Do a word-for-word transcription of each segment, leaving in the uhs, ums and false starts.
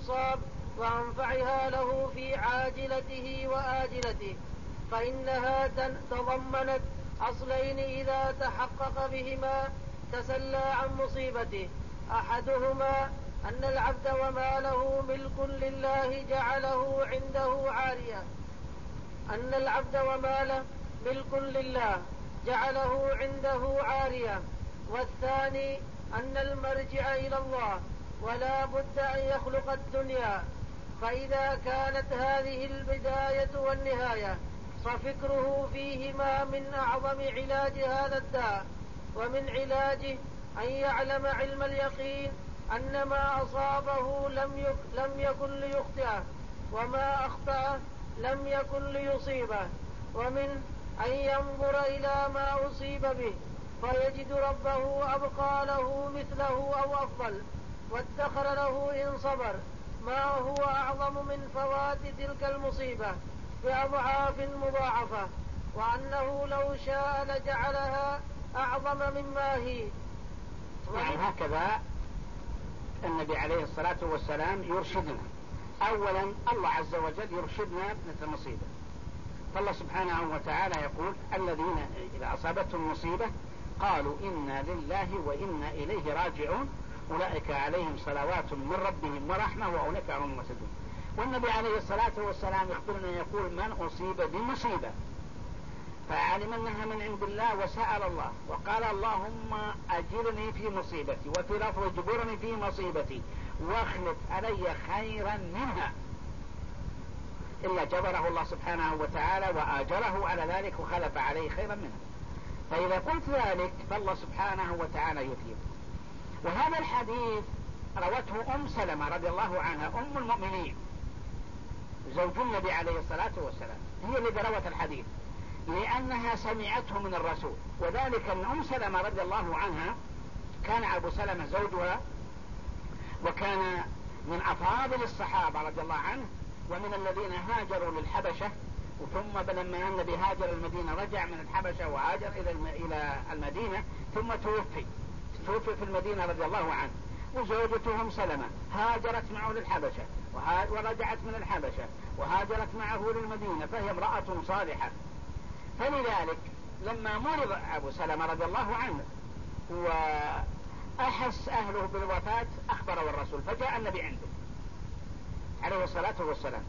أصاب وأنفعها له في عاجلته وآجلته، فإنها تضمنت أصلين إذا تحقق بهما تسلى عن مصيبته. أحدهما أن العبد وما له ملك لله جعله عنده عارية أن العبد وما له ملك لله جعله عنده عارية. والثاني أن المرجع إلى الله ولا بد أن يخلق الدنيا، فإذا كانت هذه البداية والنهاية ففكره فيهما من أعظم علاج هذا الداء. ومن علاجه أن يعلم علم اليقين أن ما أصابه لم لم يكن ليخطئه، وما أخطأه لم يكن ليصيبه. ومن أن ينظر إلى ما أصيب به فيجد ربه أبقى له مثله أو أفضل، وادخر له إن صبر ما هو أعظم من فوات تلك المصيبة بأضعاف مضاعفة، وأنه لو شاء لجعلها أعظم مما هي. يعني هكذا النبي عليه الصلاة والسلام يرشدنا. أولا الله عز وجل يرشدنا مثل المصيبة، فالله سبحانه وتعالى يقول الذين إذا أصابتهم مصيبة قالوا إنا لله وإنا إليه راجعون أولئك عليهم صلوات من ربهم ورحمة وأولئك هم المهتدون. والنبي عليه الصلاة والسلام يخبرنا يقول من أصيب بمصيبة فعلم أنها من عند الله وسأل الله وقال اللهم أجرني في مصيبتي، وفي لفظ اجبرني في مصيبتي واخلف علي خيرا منها، إلا جبره الله سبحانه وتعالى وآجره على ذلك وخلف عليه خيرا منها. فإذا قلت ذلك فالله سبحانه وتعالى يثيب. وهذا الحديث روته أم سلمة رضي الله عنها أم المؤمنين زوج النبي عليه الصلاة والسلام، هي اللي روت الحديث لأنها سمعته من الرسول. وذلك أن أم سلمة رضي الله عنها كان أبو سلمة زوجها وكان من أفاضل الصحابة رضي الله عنه ومن الذين هاجروا للحبشة، ثم لما النبي هاجر المدينة رجع من الحبشة وهاجر إلى المدينة ثم توفي توفي في المدينة رضي الله عنه. وزوجته أم سلمة هاجرت معه للحبشة ورجعت من الحبشة وهاجرت معه للمدينة، فهي امرأة صالحة. فلذلك لما مرض أبو سلمة رضي الله عنه وأحس أهله بالوفاة أخبره الرسول، فجاء النبي عنده عليه الصلاة والسلام،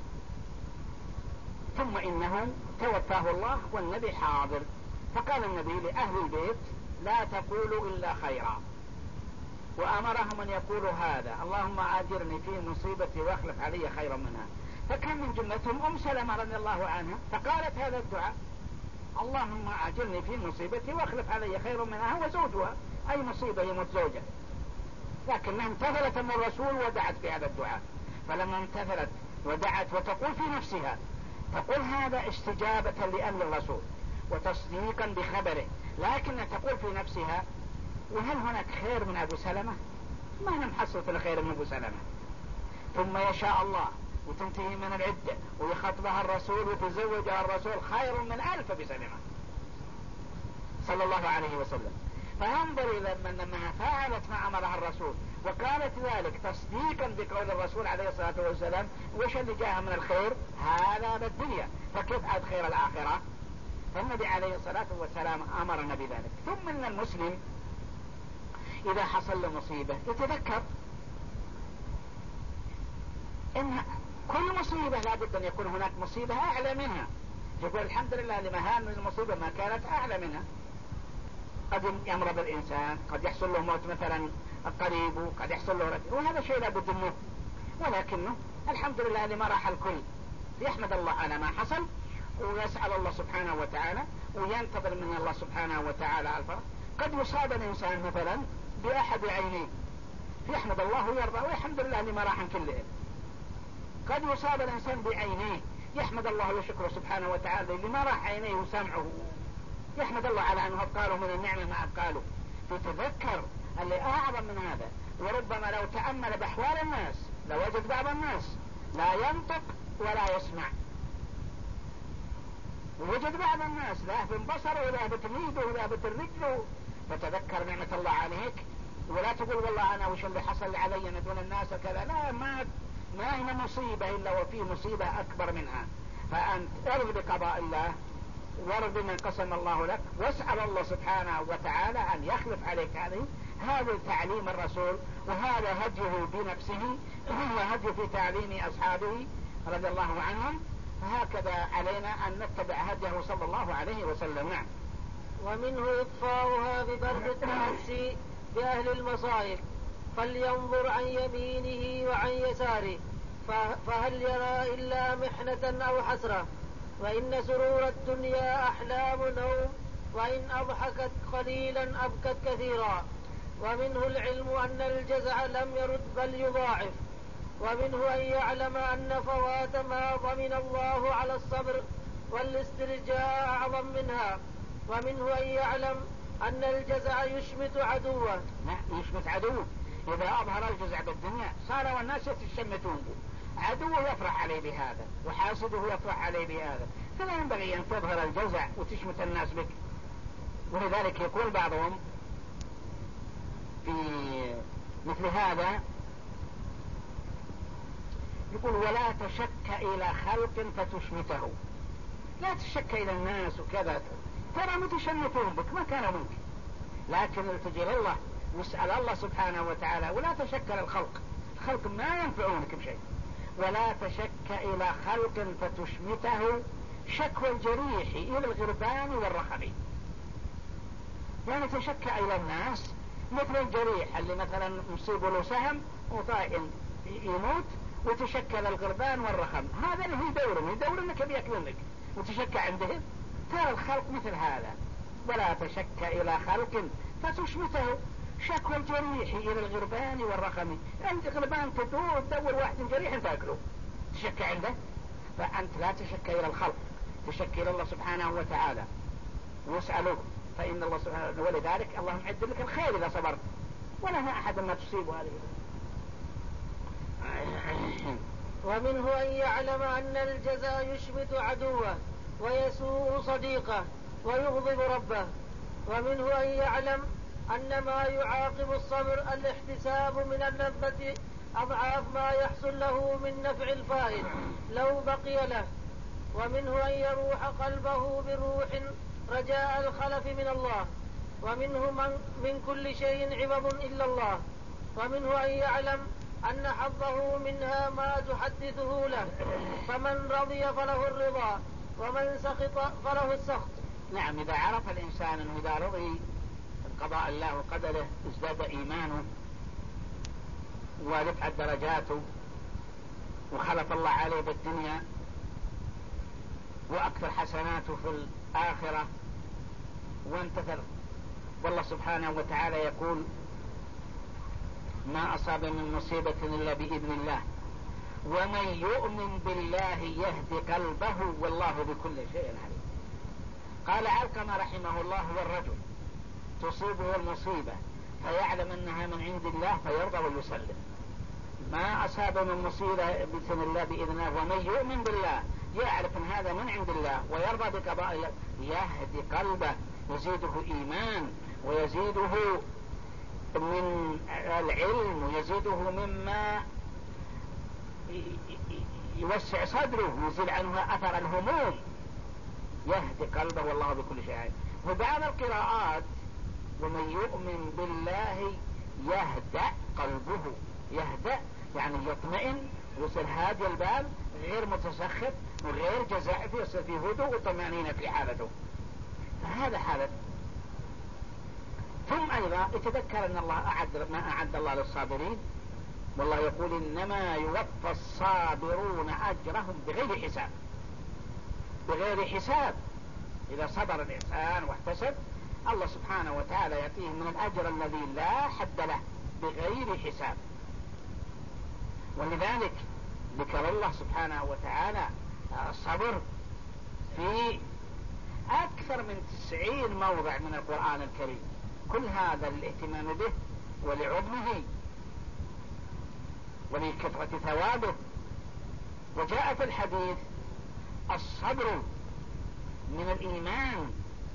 ثم إنه توفاه الله والنبي حاضر، فقال النبي لأهل البيت لا تقولوا إلا خيرا، وأمرهم أن يقولوا هذا اللهم آجرني في مصيبتي واخلف علي خيرا منها. فكان من جملتهم أم سلمة رضي الله عنها فقالت هذا الدعاء اللهم آجرني في مصيبتي واخلف علي خيرا منها، هو زوجها أي مصيبة يموت زوجها، لكنها امتثلت من الرسول ودعت بهذا الدعاء. فلما امتثلت ودعت وتقول في نفسها تقول هذا استجابة لأمر الرسول وتصديقا بخبره، لكن تقول في نفسها وهل هناك خير من أبو سلمة؟ ما نمحصل في الخير من أبو سلمة. ثم يشاء الله وتنتهي من العدة ويخطبها الرسول وتزوجها الرسول خير من ألف بسلمة صلى الله عليه وسلم. فانظر إلى لما فعلت ما أمرها الرسول وقالت ذلك تصديقا بقول الرسول عليه الصلاة والسلام، وش اللي جاءها من الخير؟ هذا بالدنيا، فكيف عاد خير الآخرة؟ فالنبي عليه الصلاة والسلام أمرنا بذلك. ثم إن المسلم إذا حصل له مصيبة يتذكر إن كل مصيبة لابد أن يكون هناك مصيبة أعلى منها، يقول الحمد لله لما هان من المصيبة ما كانت أعلى منها. قد يمرض الإنسان، قد يحصل له موت مثلا قريب، قد يحصل له رجل، وهذا شيء لابد منه، ولكنه الحمد لله لما راح الكل يحمد الله على ما حصل ويسأل الله سبحانه وتعالى وينتظر من الله سبحانه وتعالى الفرج. قد يصاب الإنسان مثلا بأحد عينيه يحمد الله ويرضى والحمد لله لما راح كلهم. قد يصاب الإنسان بعينيه يحمد الله ويشكره سبحانه وتعالى لما راح عينيه وسمعه، يحمد الله على أنه أبقاله من النعمة ما أبقاله. تتذكر اللي أعظم من هذا. وربما لو تأمل بأحوال الناس لوجد بعض الناس لا ينطق ولا يسمع، ووجد بعض الناس ذاهب بصره وذاهبت يده وذاهبت رجله. فتذكر نعمة الله عليك ولا تقول والله أنا وش اللي حصل علي من دون الناس كذا، لا، ما ما رأينا مصيبة إلا وفي مصيبة أكبر منها، فأنت ارض بقضاء الله وارض من قسم الله لك، واسأل الله سبحانه وتعالى أن يخلف عليك هذه. هذا تعليم الرسول، وهذا هديه بنفسه، وهديه في تعليم أصحابه رضي الله عنهم. فهكذا علينا أن نتبع هديه صلى الله عليه وسلم. نعم. ومنه إطفاؤها ببرد التأسي بأهل المصائب، فلينظر عن يمينه وعن يساره فهل يرى إلا محنة أو حسرة، وإن سرور الدنيا أحلام نوم، وإن أضحكت قليلا أبكت كثيرا. ومنه العلم أن الجزع لم يرد بل يضاعف. ومنه أن يعلم أن فوات ما ضمن الله على الصبر والاسترجاع أعظم منها. ومنه أن يعلم أن الجزع يشمت عدوه. لا، يشمت عدوه. إذا أظهر الجزع بالدنيا صار والناس يتشمتون به، عدوه يفرح عليه بهذا وحاسده يفرح عليه بهذا، فلا ينبغي أن تظهر الجزع وتشمت الناس بك. ولذلك يقول بعضهم في مثل هذا، يقول ولا تشك إلى خلق فتشمته. لا تشك إلى الناس وكذا، ترى متشمتون بك ما كان منك، لكن التجي لله واسأل الله سبحانه وتعالى. ولا تشك للخلق، الخلق ما ينفعونك بشيء. ولا تشك إلى خلق فتشمته، شكوى الجريح إلى الغربان والرخم. يعني تشك إلى الناس مثل الجريح اللي مثلا مصيب له سهم وطائن يموت، وتشكى للغربان والرخم، هذا اللي يدورون يدورونك بيأكلونك وتشكى عندهم. ترى الخلق مثل هذا. ولا تشك إلى خلق فتشمته، شكوى الجريح إلى الغربان والرخم. أنت غربان تدور تدور واحد جريح تأكله تشكى عنده، فأنت لا تشك إلى الخلق، تشك إلى الله سبحانه وتعالى واسألوه، فإن الله سبحانه. ولذلك اللهم عد لك الخير إذا صبرت، ولا ما أحد ما تصيب هذه. ومنه أن يعلم أن الجزاء يشمت عدوه ويسوء صديقه ويغضب ربه. ومنه أن يعلم أن ما يعاقب الصبر الاحتساب من اللذة أضعاف ما يحصل له من نفع الفائد لو بقي له. ومنه أن يروح قلبه بروح رجاء الخلف من الله. ومنه من, من كل شيء عوض إلا الله. ومنه أن يعلم أن حظه منها ما تحدثه له، فمن رضي فله الرضا ومن سخط فله السخط. نعم، إذا عرف الإنسان أنه إذا رضي قضاء الله وقدره ازداد إيمانه ورفعت درجاته وخلف الله عليه بالدنيا وأكثر حسناته في الآخرة وانتثر. والله سبحانه وتعالى يقول ما أصاب من مصيبة إلا بإذن الله ومن يؤمن بالله يهدي قلبه والله بكل شيء عليم. قال علقمة رحمه الله هو الرجل تصيبه المصيبة فيعلم أنها من عند الله فيرضى ويسلم. ما أصاب من مصيبة بإذن الله بإذن الله ومن يؤمن بالله يعرف أن هذا من عند الله ويرضى بقضاء الله يهدي قلبه، يزيده إيمان ويزيده من العلم ويزيده مما يوسع صدره ويزيل عنه أثر الهموم. يهدي قلبه والله بكل شيء عليم. وبعض القراءات ومن يؤمن بالله يهدأ قلبه. يهدأ يعني يطمئن ويصير هادي البال غير متسخط وغير جزاء، يصير في هدوء وطمأنينة في حالته. فهذا حالة. ثم أيضا يتذكر أن الله أعد ما أعد الله للصابرين، والله يقول إنما يوفى الصابرون أجرهم بغير حساب. بغير حساب. إذا صبر الإنسان واحتسب الله سبحانه وتعالى يعطيه من الأجر الذي لا حد له بغير حساب. ولذلك ذكر الله سبحانه وتعالى الصبر في أكثر من تسعين موضع من القرآن الكريم. كل هذا الاهتمام به ولعظمه ولكثرة ثوابه. وجاء في الحديث الصبر من الإيمان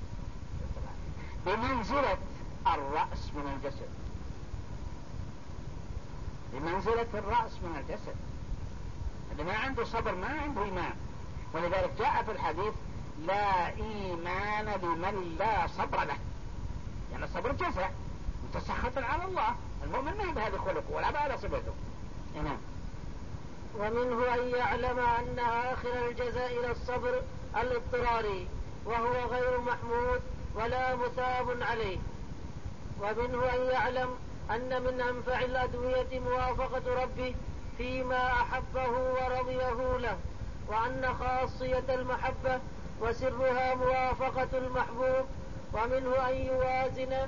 بمنزلة الرأس من الجسد. بمنزلة الرأس من الجسد. اللي ما عنده صبر ما عنده إيمان. ولذلك جاء في الحديث لا إيمان لمن لا صبر له، يعني الصبر جزع متسخط على الله. المؤمن ما بهذه خلقه ولا بهذا صفته. نعم. ومنه أن يعلم أن آخر الجزاء إلى الصبر الاضطراري وهو غير محمود ولا مثاب عليه. ومنه أن يعلم أن من أنفع الأدوية موافقة ربه فيما أحبه ورضيه له، وأن خاصية المحبة وسرها موافقة المحبوب. ومنه أن يوازن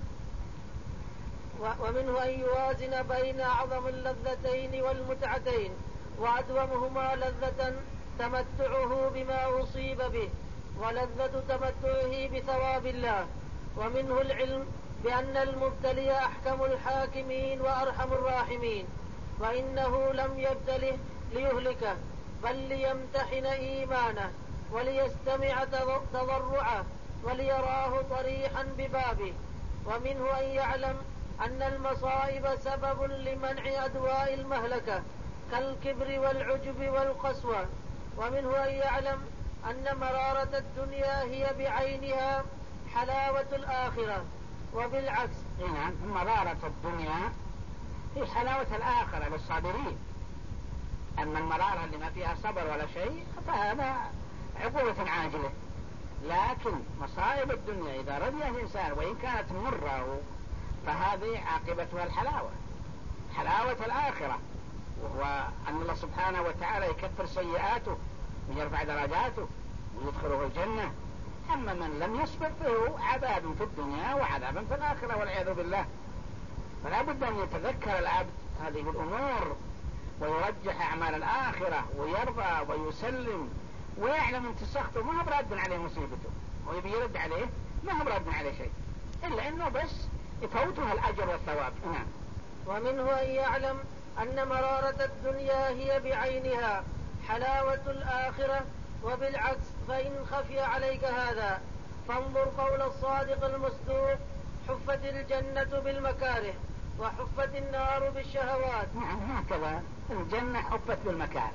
ومنه أن يوازن بين أعظم اللذتين والمتعتين، وأدومهما لذة تمتعه بما أصيب به، ولذة تمتعه بثواب الله. ومنه العلم بأن المبتلي أحكم الحاكمين وأرحم الراحمين، وإنه لم يبتله ليهلكه بل ليمتحن إيمانه وليستمع تضرعه وليراه طريحا ببابه. ومنه أن يعلم أن المصائب سبب لمنع أدواء المهلكة كالكبر والعجب والقسوة. ومنه أن يعلم أن مرارة الدنيا هي بعينها حلاوة الآخرة، وبالعكس. نعم، مرارة الدنيا هي حلاوة الآخرة للصابرين. أما المرارة اللي ما فيها صبر ولا شيء فهذا عقوبة عاجلة. لكن مصائب الدنيا إذا رضيها الإنسان وإن كانت مرة فهذه عاقبتها الحلاوة، حلاوة الآخرة، وهو أن الله سبحانه وتعالى يكفر سيئاته ويرفع درجاته ويدخله الجنة. أما من لم يصبر فهو عذاب في الدنيا وعذاب في الآخرة والعياذ بالله. فلا بد أن يتذكر العبد هذه الأمور ويرجح أعمال الآخرة ويرضى ويسلم ويعلم أن تسخطه ما هو براد عليه مصيبته ويبي يرد عليه، ما هو براد عليه شيء إلا أنه بس يفوتها الأجر والثواب. نعم. ومنه أن يعلم أن مرارة الدنيا هي بعينها حلاوة الآخرة، وبالعكس فإن خفي عليك هذا فانظر قول الصادق المصدوق: حفت الجنة بالمكاره وحفت النار بالشهوات. نعم، هكذا الجنة حفت بالمكاره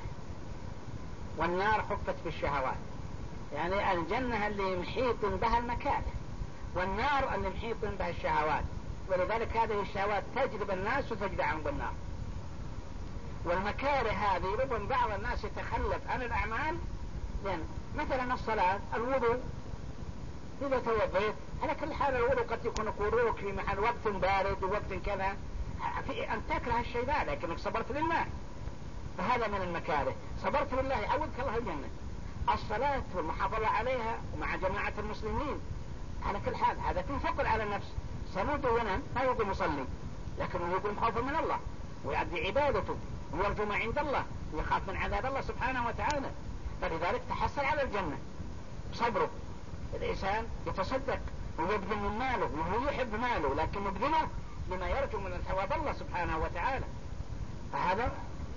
والنار حفت بالشهوات. يعني الجنة اللي محيط بها المكاره والنار اللي محيط بها الشهوات، ولذلك هذه الشهوات تجلب الناس وتجدعهم بالنار. والمكاره هذه ربما بعض الناس يتخلف عن الأعمال، يعني مثلا الصلاة، الوضوء، إذا توضيت على كل حال الوضوء قد يكون قروك في محل وقت بارد ووقت كذا، أن تكره الشيء ذا لكنك صبرت لله، فهذا من المكاره. صبرت لله يعودك الله الجنة. الصلاة والمحافظة عليها ومع جماعة المسلمين على كل حال هذا في فقر على النفس. سنود ونم ما يقول مصلي لكنه يقول مخافا من الله ويؤدي عبادته ويرجو ما عند الله ويخاف من عذاب الله سبحانه وتعالى. فلذلك تحصل على الجنة صبره. الإنسان يتصدق ويبذل من ماله وهو يحب ماله لكن يبذله لما يرجو من ثواب الله سبحانه وتعالى، فهذا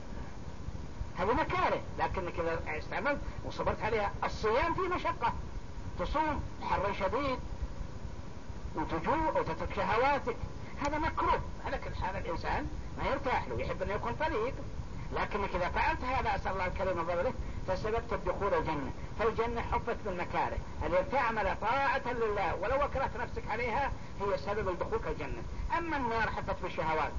هذا مكاره. لكنك إذا استعملت وصبرت عليها، الصيام فيه مشقة، تصوم حر شديد وتجوع وتترك شهواتك، هذا مكروه. على كل حال الإنسان ما يرتاح له، يحب أن يكون طريق. لكنك إذا فعلت هذا أسأل الله الكريم وفضله فسببت الدخول الجنة. فالجنة حفت بالمكاره، التي تعمل طاعة لله ولو أكرهت نفسك عليها هي سبب دخولك الجنة. أما النار حفت بالشهوات،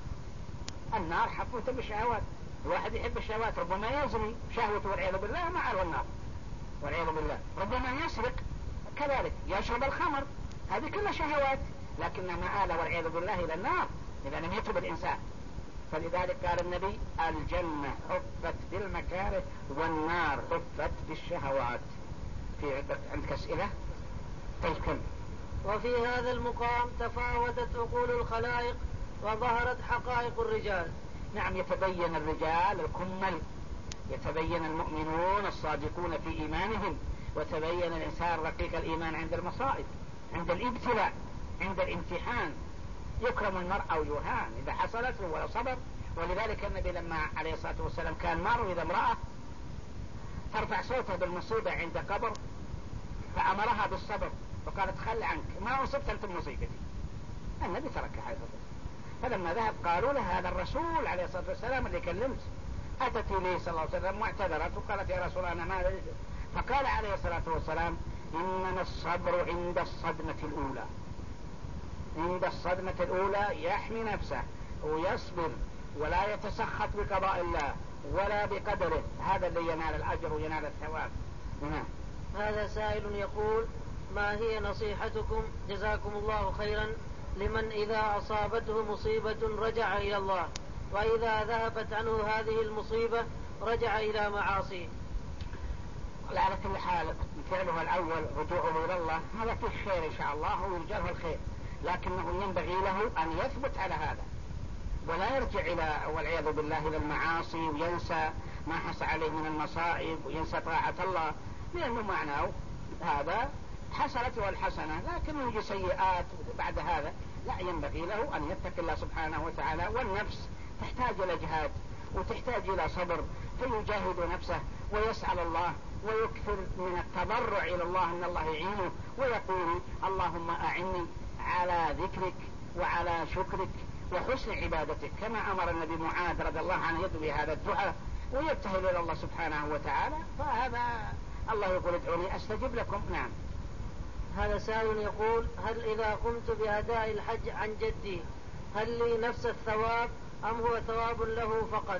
النار حفت بالشهوات. الواحد يحب الشهوات، ربما يزني شهوته والعياذ بالله مع النار والعياذ بالله، ربما يسرق كذلك، يشرب الخمر، هذه كلها شهوات لكنها مآلة والعياذ بالله إلى النار إذا لم يتوب الإنسان. فلذلك قال النبي: الجنة حفت بالمكاره والنار حفت بالشهوات. في عندك أسئلة؟ طيب كم. وفي هذا المقام تفاوتت عقول الخلائق وظهرت حقائق الرجال. نعم، يتبين الرجال الكمل، يتبين المؤمنون الصادقون في إيمانهم، وتبين الإنسان رقيق الإيمان عند المصائب، عند الابتلاء، عند الامتحان يكرم المرء ويهان إذا حصلت له ولو صبر. ولذلك النبي لما عليه الصلاة والسلام كان مر إذا امرأة ترفع صوتها بالمصيبة عند قبر فأمرها بالصبر فقالت: خل عنك، ما أصبت أنت بمصيبتي. النبي تركها عليه الصلاة والسلام. فلما ذهب قالوا له: هذا الرسول عليه الصلاة والسلام اللي كلمت أتت إليه صلى الله عليه وسلم واعتذرت وقالت يا رسول الله أنا ما، فقال عليه الصلاة والسلام إنما الصبر عند الصدمة الأولى. عند الصدمة الأولى يحمي نفسه ويصبر ولا يتسخط بقضاء الله ولا بقدره، هذا اللي ينال الأجر وينال الثواب. نعم. هذا سائل يقول ما هي نصيحتكم جزاكم الله خيرا لمن إذا أصابته مصيبة رجع إلى الله وإذا ذهبت عنه هذه المصيبة رجع إلى معاصيه؟ على كل حال فعله الأول رجوعه إلى الله هذا فيه خير إن شاء الله ويرجعه الخير، لكنه ينبغي له أن يثبت على هذا ولا يرجع إلى والعياذ بالله إلى المعاصي وينسى ما حصل عليه من المصائب وينسى طاعة الله، لأنه معناه هذا حصلت والحسنة لكنه يجي سيئات بعد هذا. لا، ينبغي له أن يتقي الله سبحانه وتعالى، والنفس تحتاج إلى جهاد وتحتاج إلى صبر، فيجاهد نفسه ويسأل الله ويكثر من التضرع إلى الله أن الله يعينه ويقول اللهم أعني على ذكرك وعلى شكرك وحسن عبادتك، كما أمر النبي معاذ رضي الله عنه يدعو هذا الدعاء ويبتهل إلى الله سبحانه وتعالى، فهذا الله يقول ادعوني أستجب لكم. نعم. هذا سائل يقول هل إذا قمت بأداء الحج عن جدي هل لي نفس الثواب أم هو ثواب له فقط؟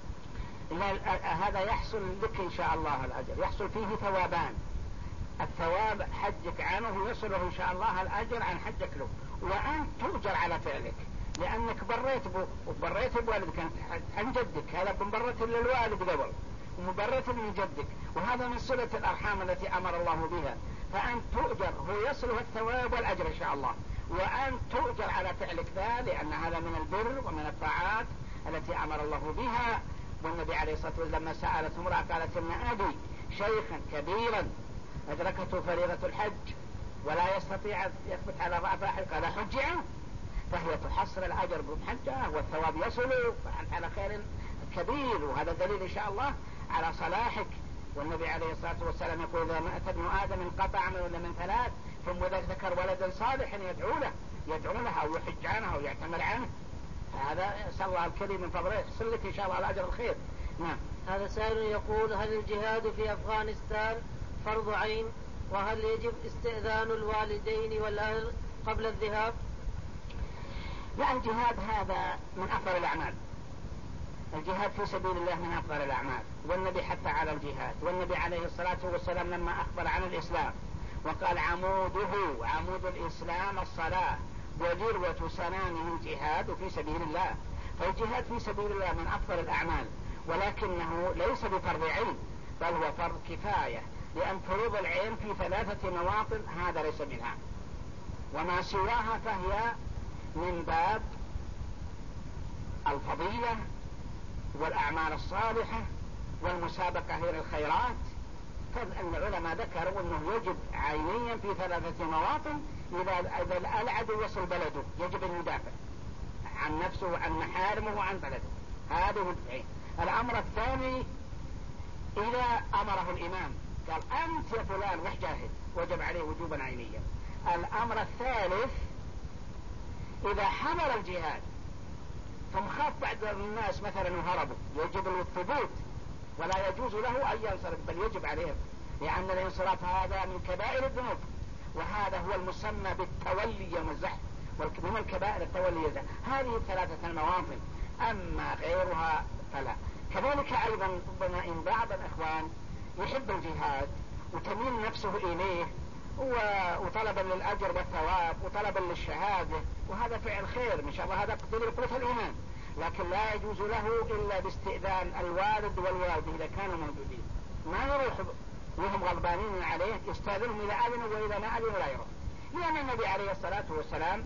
هذا يحصل لك إن شاء الله الأجر، يحصل فيه ثوابان، الثواب حجك عنه يصله إن شاء الله الأجر عن حجك له، وأنت تؤجر على فعلك لأنك بريت به وبريت بوالدك عن جدك، هذا مبرة للوالد قبل ومبرة من جدك، وهذا من صلة الأرحام التي أمر الله بها، فأنت تؤجر، هو يصله الثواب والأجر إن شاء الله، وأنت تؤجر على فعلك ذا لأن هذا من البر ومن الطاعات التي أمر الله بها. والنبي عليه الصلاة والسلام لما سألت امرأة قالت إن أبي شيخا كبيرا أدركته فريضة الحج ولا يستطيع أن يثبت على رأفه قال حج عنه، فهي تحصل الأجر بحجة والثواب يصله، فأنت على خير كبير، وهذا دليل إن شاء الله على صلاحك. والنبي عليه الصلاة والسلام يقول إذا مات ابن آدم انقطع عمله إلا من ثلاث ثم ذكر ولدا صالحا يدعو له يدعو له أو يحج عنه أو يعتمر عنه، هذا يسأل الله الكريم من فضله يحصل لك إن شاء الله الأجر الخير. نعم. هذا سائل يقول هل الجهاد في أفغانستان فرض عين وهل يجب استئذان الوالدين والأهل قبل الذهاب؟ لا، الجهاد هذا من أفضل الأعمال، الجهاد في سبيل الله من أفضل الأعمال، والنبي حتى على الجهاد، والنبي عليه الصلاة والسلام لما أخبر عن الإسلام وقال عموده عمود الإسلام الصلاة وذروة سنامه الجهاد في سبيل الله، فالجهاد في سبيل الله من أفضل الأعمال، ولكنه ليس بفرض عين بل هو فرض كفاية، لأن فروض العين في ثلاثة مواطن هذا ليس منها، وما سواها فهي من باب الفضيلة والأعمال الصالحة والمسابقة إلى الخيرات. فإن العلماء ذكروا أنه يجب عينيا في ثلاثة مواطن، إذا العدو وصل بلده يجب أن يدافع عن نفسه وعن محارمه وعن بلده، هذه العين. الأمر الثاني إذا أمره الإمام قال أنت يا فلان روح جاهد وجب عليه وجوبا عينيا. الأمر الثالث إذا حضر الجهاد ثم خاف بعض الناس مثلا وهربوا يجب الثبوت ولا يجوز له أن ينصرف بل يجب عليه، لأن الانصراف هذا من كبائر الذنوب، وهذا هو المسمى بالتولي يوم الزحف، ومن الكبائر التولي الزحف. هذه الثلاثة المواطن، أما غيرها فلا. كذلك أيضا ربما إن بعض الإخوان يحب الجهاد وتميل نفسه إليه وطلبا للأجر والثواب وطلبا للشهادة، وهذا فعل خير إن شاء الله، هذا قدر قوة الإيمان، لكن لا يجوز له إلا باستئذان الوالد والوالدة إذا كانوا موجودين، ما يروح وهم غضبانين عليه يستأذنهم إذا أذنوا وإذا ما أذنوا لا يروح، لأن النبي عليه الصلاة والسلام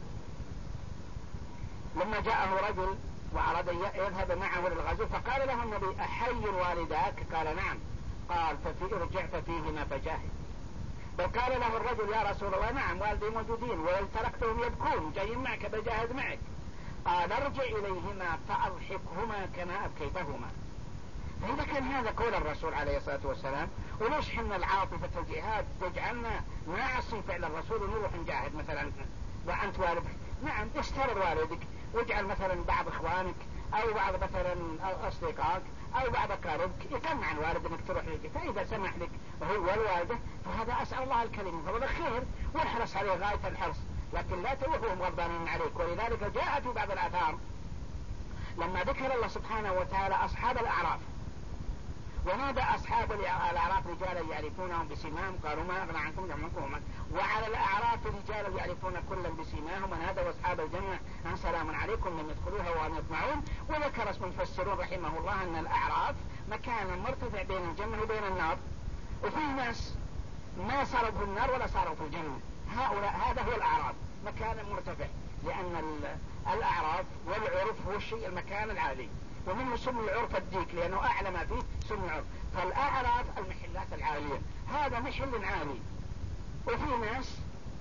لما جاءه رجل وأراد يذهب معه للغزو فقال له النبي أحي والداك؟ قال نعم. قال ففي ارجع ففيهما فجاهد. بل قال له الرجل يا رسول الله نعم والدي موجودين وإن تركتهم يبكون جايين معك بجاهد معك. قال ارجع إليهما فأضحكهما كما أبكيتهما. فإذا كان هذا قول الرسول عليه الصلاة والسلام، وليش حنا العاطفة الجهاد تجعلنا نعصي فعل الرسول ونروح نجاهد مثلا وأنت والدك؟ نعم استمر والدك واجعل مثلا بعض إخوانك أو بعض مثلا أصدقائك أو بعض أقاربك يتمنع عن والد أنك تروح لك، فإذا سمح لك وهو والوالدة فهذا أسأل الله الكريم فضل خير والحرص عليه غاية الحرص، لكن لا تروحهم غضبانين عليك. ولذلك جاء في بعض الآثار لما ذكر الله سبحانه وتعالى أصحاب الأعراف ونادى أصحاب الأعراف رجالا يعرفونهم بسيماهم قالوا ما أغنى عنكم جمعكم، وعلى الأعراف رجالا يعرفون كلا بسيماهم ونادوا أصحاب الجنة أن سلام عليكم لم يدخلوها وهم يطمعون. وذكر اسم المفسرون رحمه الله أن الأعراف مكان مرتفع بين الجنة وبين النار، وفي ناس ما صاروا في النار ولا صاروا في الجنة، هؤلاء هذا هو الأعراف مكان مرتفع، لأن الأعراف والعرف هو الشيء المكان العالي، ومنه سم العرف الديك لأنه أعلى ما فيه سم العرف، فالأعراف المحلات العالية هذا محل عالي. وفي ناس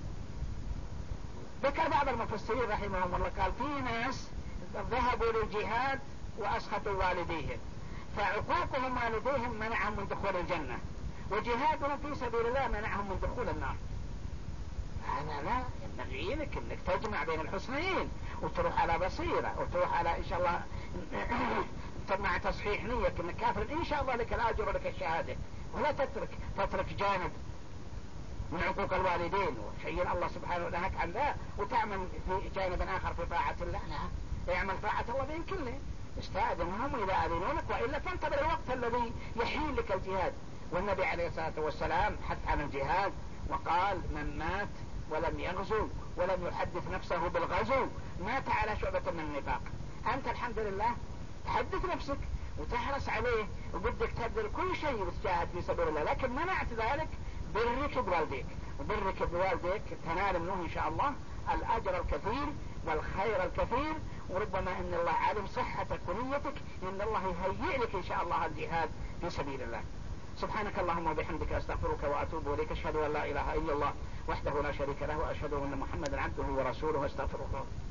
ذكر بعض المفسرين رحمهم الله قال في ناس ذهبوا للجهاد وأسخطوا والديهم فعقوقهم والديهم منعهم من دخول الجنة، وجهادهم في سبيل الله منعهم من دخول النار. هذا لا ينبغي لك انك تجمع بين الحسنين وتروح على بصيرة وتروح على ان شاء الله مع تصحيح نيك انك كافر ان شاء الله لك الاجر ولك الشهادة، ولا تترك تترك جانب من عقوق الوالدين وشيء الله سبحانه نهاك عن ذا وتعمل في جانب اخر في طاعة الله. لا، اعمل طاعة الله بين كله، استاذنهم اذا اذنونك والا فانتظر الوقت الذي يحيل لك الجهاد. والنبي عليه الصلاة والسلام حث عن الجهاد وقال من مات ولم يغزو ولم يحدث نفسه بالغزو مات على شعبة من النفاق. أنت الحمد لله تحدث نفسك وتحرص عليه وبدك تبذل كل شيء وتجاهد في سبيل الله، لكن منعت ذلك برك بوالديك، وبرك بوالديك تنال منه إن شاء الله الأجر الكثير والخير الكثير، وربما إن الله عالم صحتك ونيتك إن الله يهيئ لك إن شاء الله الجهاد في سبيل الله. سبحانك اللهم وبحمدك أستغفرك وأتوب إليك، أشهد أن لا إله إلا الله وحده لا شريك له وأشهد أن محمدا عبده ورسوله، أستغفر الله.